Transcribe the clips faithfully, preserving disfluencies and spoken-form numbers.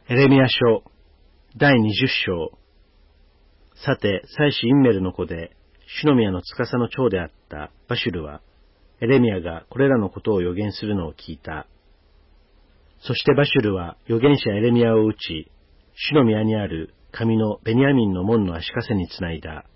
エレミヤ書だいにじゅっ章。さて、祭司インメルの子で、シュノミヤの司の長であったバシュルは、エレミヤがこれらのことを予言するのを聞いた。そしてバシュルは預言者エレミヤを撃ち、シュノミヤにある神のベニヤミンの門の足かせにつないだ。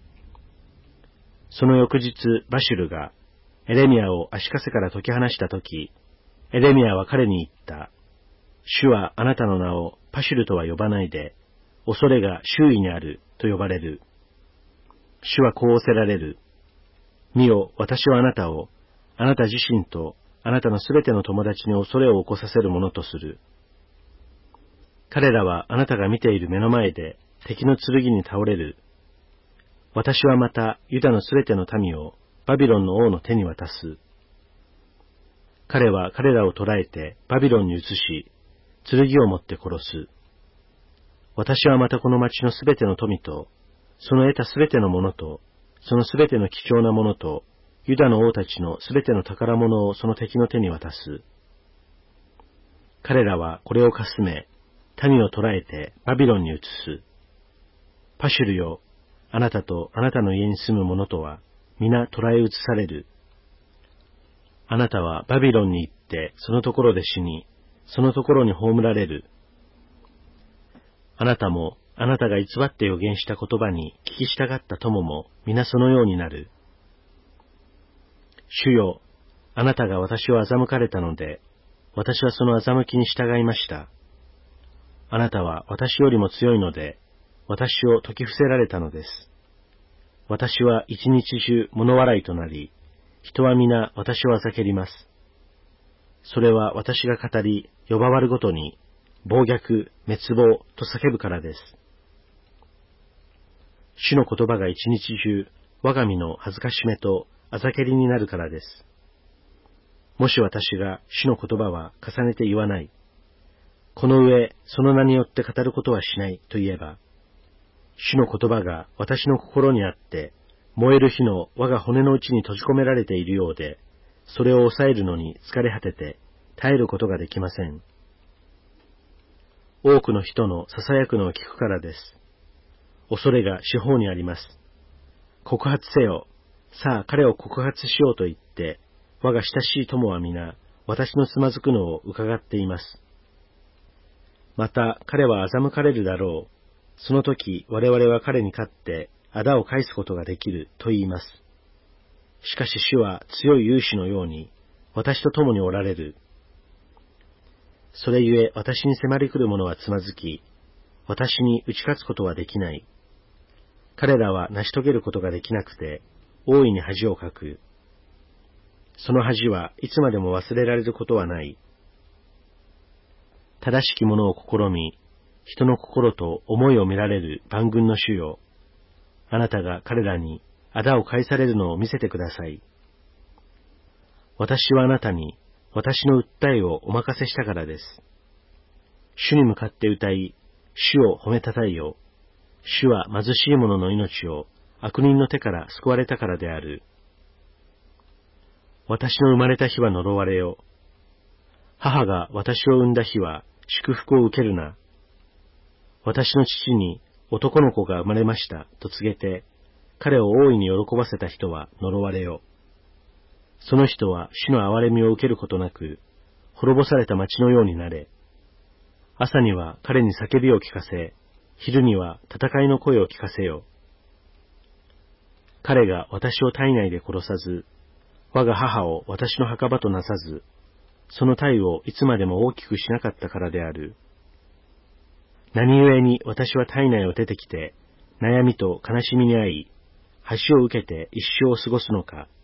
その翌日、バシュルがエレミヤを足かせから解き放したとき、エレミヤは彼に言った。主はあなたの名をパシュルとは呼ばないで、恐れが周囲にあると呼ばれる。主はこう仰せられる。見よ、私はあなたを、あなた自身とあなたのすべての友達に恐れを起こさせるものとする。彼らはあなたが見ている目の前で敵の剣に倒れる。私はまたユダのすべての民をバビロンの王の手に渡す。彼は彼らを捕らえてバビロンに移し、剣を持って殺す。私はまたこの町のすべての富と、その得たすべてのものと、そのすべての貴重なものと、ユダの王たちのすべての宝物をその敵の手に渡す。彼らはこれをかすめ、民を捕らえてバビロンに移す。パシュルよ、あなたとあなたの家に住む者とは、皆捕らえ移される。あなたはバビロンに行って、そのところで死に、そのところに葬られる。あなたも、あなたが偽って預言した言葉に聞き従った友も、皆そのようになる。主よ、あなたが私を欺かれたので、私はその欺きに従いました。あなたは私よりも強いので、私を説き伏せられたのです。私は一日中物笑いとなり、人は皆私をあざけります。それは私が語り、呼ばわるごとに、暴虐、滅亡と叫ぶからです。主の言葉が一日中、我が身の恥ずかしめとあざけりになるからです。もし私が主の言葉は重ねて言わない。この上、その名によって語ることはしないと言えば、主の言葉が私の心にあって、燃える火の我が骨の内に閉じ込められているようで、それを抑えるのに疲れ果てて耐えることができません。多くの人の囁くのを聞くからです。恐れが四方にあります。告発せよ。さあ彼を告発しようと言って、我が親しい友は皆、私のつまずくのを伺っています。また彼は欺かれるだろう。その時我々は彼に勝って、仇を返すことができると言います。しかし主は強い勇士のように、私と共におられる。それゆえ私に迫り来る者はつまずき、私に打ち勝つことはできない。彼らは成し遂げることができなくて、大いに恥をかく。その恥はいつまでも忘れられることはない。正しき者を試み、人の心と思いを見られる万軍の主よ。あなたが彼らに仇を返されるのを見せてください。私はあなたに私の訴えをお任せしたからです。主に向かって歌い、主を褒めたたえよ。主は貧しい者の命を悪人の手から救われたからである。私の生まれた日は呪われよ。母が私を産んだ日は祝福を受けるな。私の父に男の子が生まれましたと告げて、彼を大いに喜ばせた人は呪われよ。その人は主の憐れみを受けることなく、滅ぼされた町のようになれ。朝には彼に叫びを聞かせ、昼には戦いの声を聞かせよ。彼が私を体内で殺さず、我が母を私の墓場となさず、その体をいつまでも大きくしなかったからである。何故に私は体内を出てきて、悩みと悲しみに遭い、橋を受けて一生を過ごすのか。